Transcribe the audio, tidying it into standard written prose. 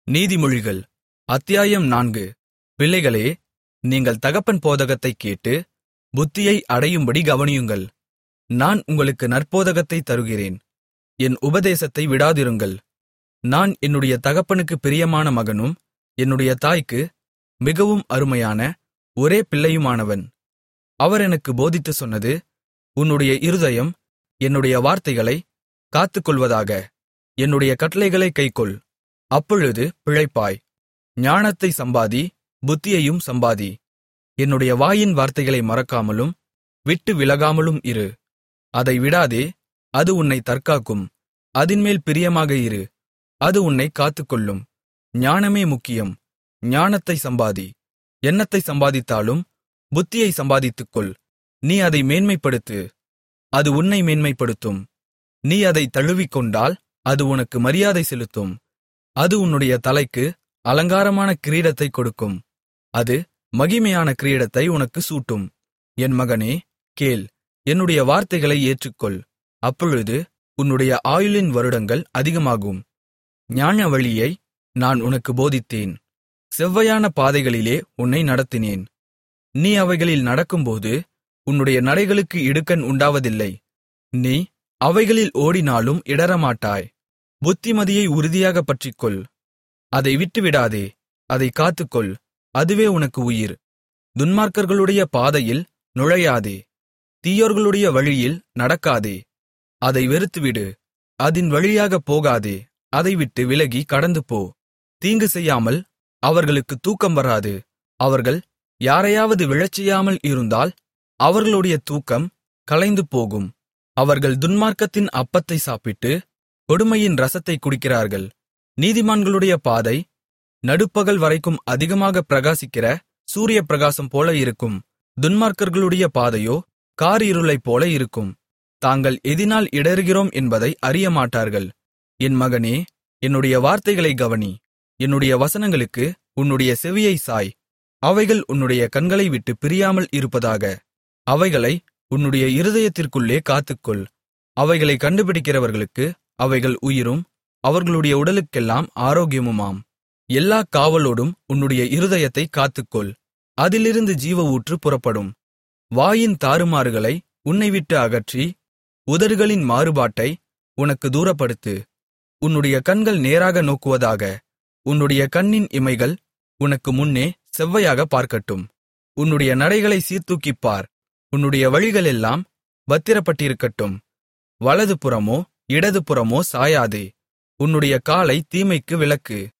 நீதிமொழிகள் அத்தியாயம் 4. பிள்ளைகளே, நீங்கள் தகப்பன் போதகத்தைக் கேட்டு, புத்தியை அடையும்படி கவனியுங்கள். நான் உங்களுக்கு நற்போதகத்தைத் தருகிறேன். என் உபதேசத்தை விடாதிருங்கள். நான் என்னுடைய தகப்பனுக்குப் பிரியமான மகனும், என்னுடைய தாய்க்கு மிகவும் அருமையான ஒரே பிள்ளையுமானவன். அவர் எனக்குப் போதித்துச் சொன்னது, உன்னுடைய இருதயம் என்னுடைய வார்த்தைகளைக் காத்துக்கொள்வதாக. என்னுடைய கட்டளைகளைக் கைக்கொள், அப்பொழுது பிழைப்பாய். ஞானத்தைச் சம்பாதி, புத்தியையும் சம்பாதி. என்னுடைய வாயின் வார்த்தைகளை மறக்காமலும் விட்டு விலகாமலும் இரு. அதை விடாதே, அது உன்னைத் தற்காக்கும். அதின்மேல் பிரியமாக இரு, அது உன்னைக் காத்துக்கொள்ளும். ஞானமே முக்கியம், ஞானத்தைச் சம்பாதி. என்னத்தைச் சம்பாதித்தாலும் புத்தியைச் சம்பாதித்துக்கொள். நீ அதை மேன்மைப்படுத்து, அது உன்னை மேன்மைப்படுத்தும். நீ அதைத் தழுவிக்கொண்டால் அது உனக்கு மரியாதை செலுத்தும். அது உன்னுடைய தலைக்கு அலங்காரமான கிரீடத்தைக் கொடுக்கும். அது மகிமையான கிரீடத்தை உனக்குச் சூட்டும். என் மகனே, கேள், என்னுடைய வார்த்தைகளை ஏற்றுக்கொள். அப்பொழுது உன்னுடைய ஆயுளின் வருடங்கள் அதிகமாகும். ஞான வழியை நான் உனக்குப் போதித்தேன். செவ்வையான பாதைகளிலே உன்னை நடத்தினேன். நீ அவைகளில் நடக்கும்போது உன்னுடைய நடைகளுக்கு இடுக்கண் உண்டாவதில்லை. நீ அவைகளில் ஓடினாலும் இடறமாட்டாய். புத்திமதியை உறுதியாகப் பற்றிக்கொள், அதை விட்டுவிடாதே. அதைக் காத்துக்கொள், அதுவே உனக்கு உயிர். துன்மார்க்கர்களுடைய பாதையில் நுழையாதே, தீயோர்களுடைய வழியில் நடக்காதே. அதை வெறுத்துவிடு, அதின் வழியாகப் போகாதே. அதை விட்டு விலகி கடந்துபோ. தீங்கு செய்யாமல் அவர்களுக்குத் தூக்கம் வராது. அவர்கள் யாரையாவது விழச்செய்யாமல் இருந்தால் அவர்களுடைய தூக்கம் கலைந்து போகும். அவர்கள் துன்மார்க்கத்தின் அப்பத்தை சாப்பிட்டு கொடுமையின் இரசத்தைக் குடிக்கிறார்கள். நீதிமான்களுடைய பாதை நடுப்பகல் வரைக்கும் அதிகமாகப் பிரகாசிக்கிற சூரிய பிரகாசம் போல இருக்கும். துன்மார்க்கர்களுடைய பாதையோ காரிருளைப் போல இருக்கும். தாங்கள் எதினால் இடறுகிறோம் என்பதை அறியமாட்டார்கள். என் மகனே, என்னுடைய வார்த்தைகளைக் கவனி. என்னுடைய வசனங்களுக்கு உன்னுடைய செவியைச் சாய். அவைகள் உன்னுடைய கண்களை விட்டுப் பிரியாமல் இருப்பதாக. அவைகளை உன்னுடைய இருதயத்திற்குள்ளே காத்துக்கொள். அவைகளைக் கண்டுபிடிக்கிறவர்களுக்கு அவைகள் உயிரும், அவர்களுடைய உடலுக்கெல்லாம் ஆரோக்கியமுமாம். எல்லாக் காவலோடும் உன்னுடைய இருதயத்தைக் காத்துக்கொள், அதிலிருந்து ஜீவ ஊற்று புறப்படும். வாயின் தாறுமாறுகளை உன்னைவிட்டு அகற்றி, உதடுகளின் மாறுபாட்டை உனக்கு தூரப்படுத்து. உன்னுடைய கண்கள் நேராக நோக்குவதாக. உன்னுடைய கண்ணின் இமைகள் உனக்கு முன்னே செவ்வையாகப் பார்க்கட்டும். உன்னுடைய நடைகளை சீர்தூக்கிப்பார். உன்னுடைய வழிகளெல்லாம் பத்திரப்பட்டிருக்கட்டும். வலதுபுறமோ இடதுபுறமோ சாயாதே. உன்னுடைய காலை தீமைக்கு விலக்கு.